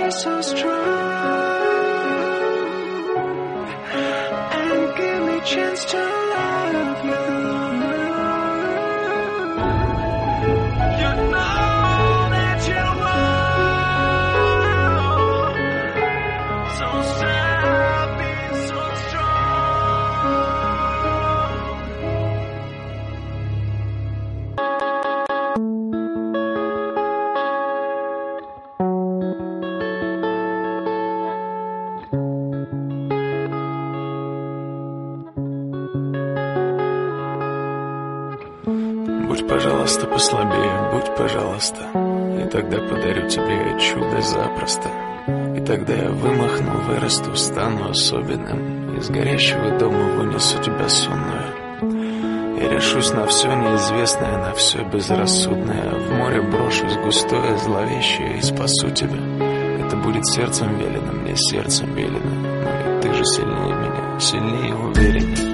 be so strong and give me a chance to love you. You know that you are so sad, be so Будь, пожалуйста, послабее, будь, пожалуйста, и тогда подарю тебе чудо запросто. И тогда я вымахну, вырасту, стану особенным, из горящего дома вынесу тебя сонную. Я решусь на все неизвестное, на все безрассудное, в море брошусь густое, зловещее и спасу тебя. Это будет сердцем велено, мне сердцем велено, но ведь ты же сильнее меня, сильнее и увереннее.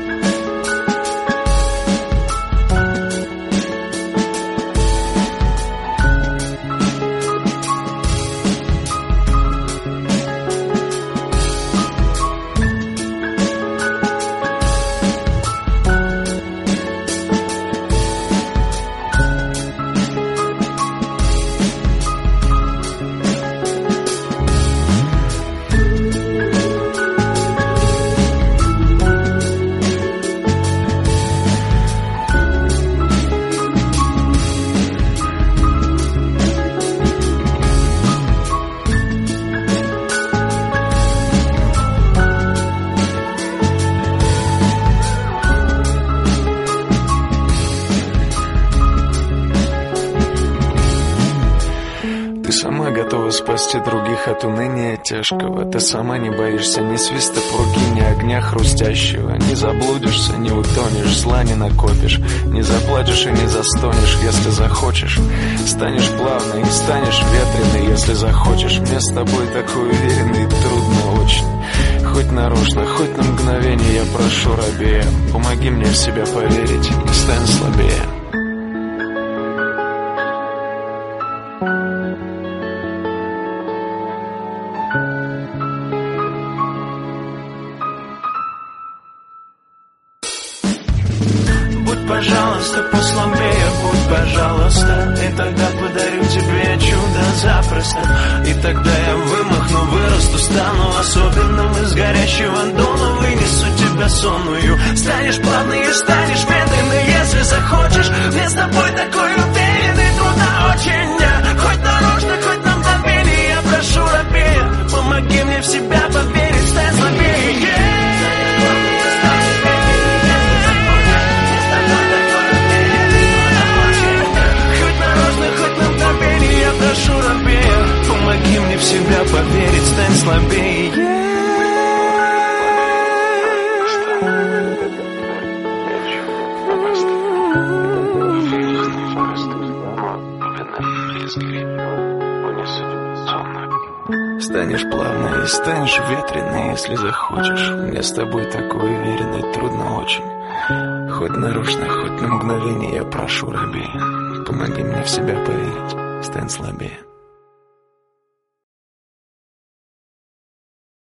Ты сама готова спасти других от уныния тяжкого. Ты сама не боишься ни свиста пурги, ни огня хрустящего. Не заблудишься, не утонешь, зла не накопишь. Не заплачешь и не застонешь, если захочешь. Станешь плавной и станешь ветреной, если захочешь. Мне с тобой такой уверенный, трудно очень. Хоть нарочно, хоть на мгновение я прошу рабея, помоги мне в себя поверить, не стань слабее. Будь, пожалуйста, послабее, будь, пожалуйста, и тогда подарю тебе чудо запросто. И тогда я вымахну, вырасту, стану особенным, из горящего дома вынесу тебя сонную. Станешь плавной и станешь медленной, если захочешь. Мне с тобой такой уверенный, трудно очень. Хоть нарочно, хоть на мгновение, я прошу рабея, помоги мне в себя поверить, стань слабее. Прошу рабея, помоги мне в себя поверить, стань слабее. Станешь плавной и станешь ветреной, если захочешь. Мне с тобой такой уверенный, трудно очень. Хоть нарочно, хоть на мгновение я прошу рабея, помоги мне в себя поверить, стань слабее.